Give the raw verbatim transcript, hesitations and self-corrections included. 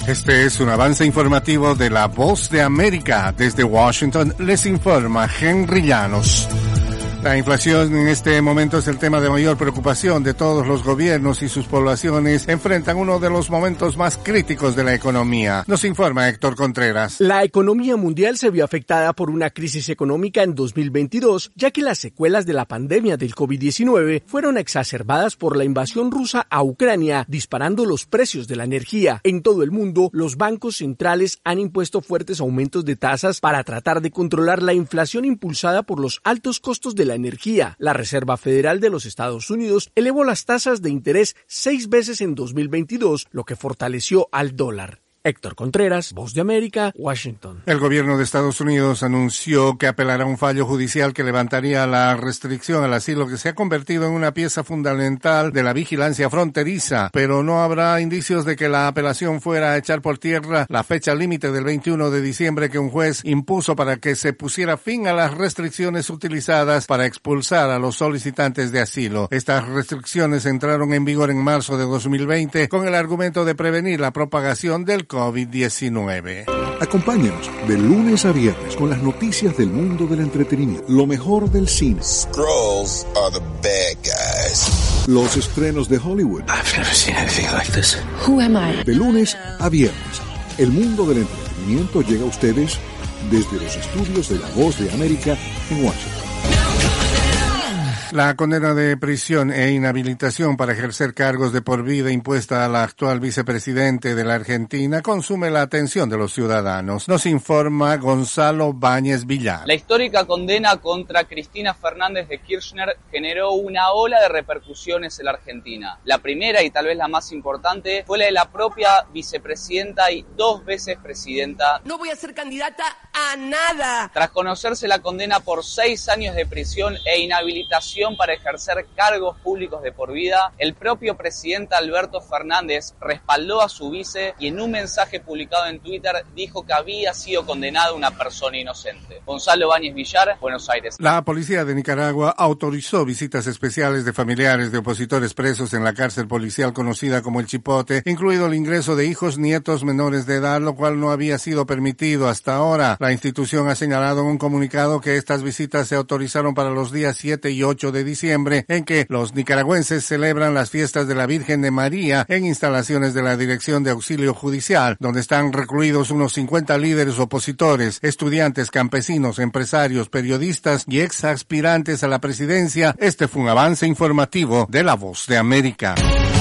Este es un avance informativo de La Voz de América. Desde Washington les informa Henry Llanos. La inflación en este momento es el tema de mayor preocupación de todos los gobiernos y sus poblaciones enfrentan uno de los momentos más críticos de la economía. Nos informa Héctor Contreras. La economía mundial se vio afectada por una crisis económica en dos mil veintidós, ya que las secuelas de la pandemia del COVID diecinueve fueron exacerbadas por la invasión rusa a Ucrania, disparando los precios de la energía. En todo el mundo, los bancos centrales han impuesto fuertes aumentos de tasas para tratar de controlar la inflación impulsada por los altos costos de la energía. La Reserva Federal de los Estados Unidos elevó las tasas de interés seis veces en dos mil veintidós, lo que fortaleció al dólar. Héctor Contreras, Voz de América, Washington. El gobierno de Estados Unidos anunció que apelará a un fallo judicial que levantaría la restricción al asilo que se ha convertido en una pieza fundamental de la vigilancia fronteriza, pero no habrá indicios de que la apelación fuera a echar por tierra la fecha límite del veintiuno de diciembre que un juez impuso para que se pusiera fin a las restricciones utilizadas para expulsar a los solicitantes de asilo. Estas restricciones entraron en vigor en marzo de dos mil veinte con el argumento de prevenir la propagación del COVID diecinueve. Acompáñanos de lunes a viernes con las noticias del mundo del entretenimiento, lo mejor del cine. Skrulls are the bad guys. Los estrenos de Hollywood. I've never seen anything like this. Who am I? De lunes a viernes, el mundo del entretenimiento llega a ustedes desde los estudios de La Voz de América en Washington. La condena de prisión e inhabilitación para ejercer cargos de por vida impuesta a la actual vicepresidente de la Argentina consume la atención de los ciudadanos. Nos informa Gonzalo Báñez Villar. La histórica condena contra Cristina Fernández de Kirchner generó una ola de repercusiones en la Argentina. La primera y tal vez la más importante fue la de la propia vicepresidenta y dos veces presidenta. No voy a ser candidata a nada. Tras conocerse la condena por seis años de prisión e inhabilitación para ejercer cargos públicos de por vida, el propio presidente Alberto Fernández respaldó a su vice y en un mensaje publicado en Twitter dijo que había sido condenada una persona inocente. Gonzalo Báñez Villar, Buenos Aires. La policía de Nicaragua autorizó visitas especiales de familiares de opositores presos en la cárcel policial conocida como El Chipote, incluido el ingreso de hijos, nietos menores de edad, lo cual no había sido permitido hasta ahora. La institución ha señalado en un comunicado que estas visitas se autorizaron para los días siete y ocho de diciembre, en que los nicaragüenses celebran las fiestas de la Virgen de María en instalaciones de la Dirección de Auxilio Judicial, donde están recluidos unos cincuenta líderes opositores, estudiantes, campesinos, empresarios, periodistas y ex aspirantes a la presidencia. Este fue un avance informativo de La Voz de América.